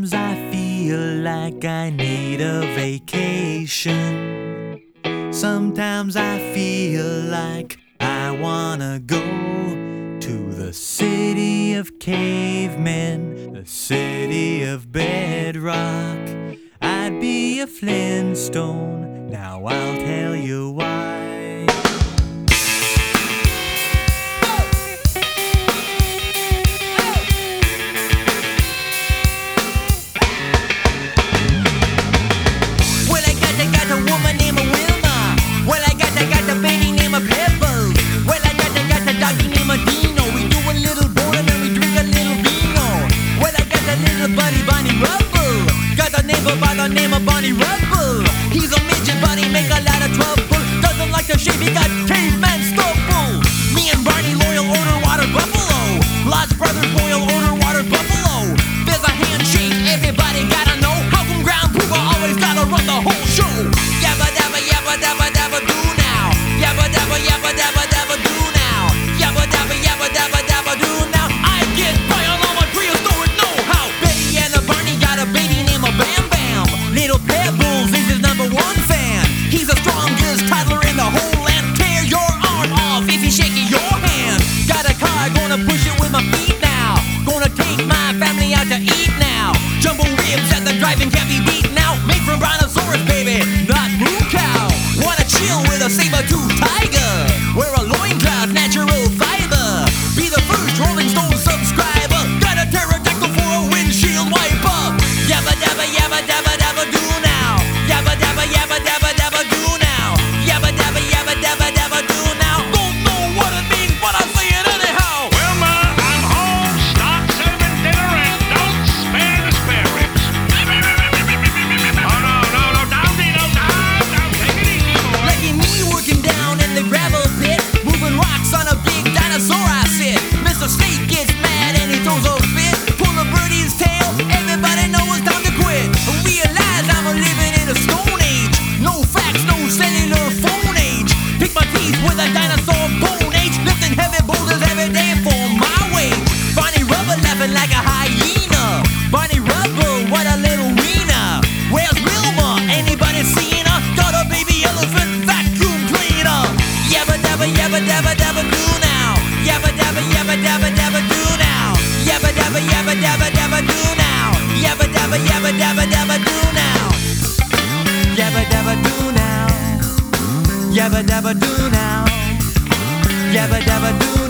Sometimes I feel like I need a vacation. Sometimes I feel like I wanna go to the city of cavemen, the city of bedrock. I'd be a Flintstone, now I'll tell you why. By the name of Bonnie Red Bull. He's a midget but he make a lot of trouble. Doesn't like to shave, he got caveman stubble. Me and Barney loyal order water buffalo. Lodge Brothers loyal order water buffalo. There's a handshake, everybody gotta know. How come Ground Poopa always gotta run the whole show? Yabba dabba yabba dabba dabba do now. Yabba dabba yabba dabba dabba do now. Yabba dabba yabba dabba dabba do now. I get by on all my prehistoric know-how. Betty and a Barney got a baby named a Bam. Little Pebbles is his #1 fan. He's the strongest toddler in the whole land. Tear your arm off if he's shaking your hand. Got a car, gonna push it with my feet now. Gonna take my family out to eat now. Jumbo ribs at the drive-in can't be beat now. Made from Brontosaurus, baby, not moo cow. Wanna chill with a saber-tooth tiger. Wear a loincloth, natural fiber. Be the first Rolling Stone subscriber. Got a pterodactyl for a windshield wiper. Yabba dabba yabba dabba dabba do now. Yabba dabba yabba dabba dabba do now. Yabba dabba yabba dabba dabba do now. Don't know what it means, but I say it anyhow. Well, Ma, I'm home. Start serving dinner and don't spare the spare ribs. Oh, no, down, Dino, down, take it easy, boy. Lucky me working down in the gravel pit, moving rocks on a big dinosaur I sit. Mr. Snake gets mad and he throws a fit. Pull a birdie's tail, everybody knows it's time to quit. Realize I'm living in a stone age. No fax, no cellular phone age. Pick my teeth with a dinosaur bone age. Lifting heavy boulders every day for my wage. Barney Rubber laughing like a hyena. Barney Rubber, what a little wiener. Where's Wilma? Anybody seen her? Got a baby elephant vacuum cleaner. Yabba dabba yabba dabba dabba do now. Yabba dabba yabba dabba dabba do now. Yabba dabba yabba dabba dabba do now. Yabba dabba yabba dabba dabba do now. Yabba dabba do now. Yabba dabba do now. Yabba dabba do now.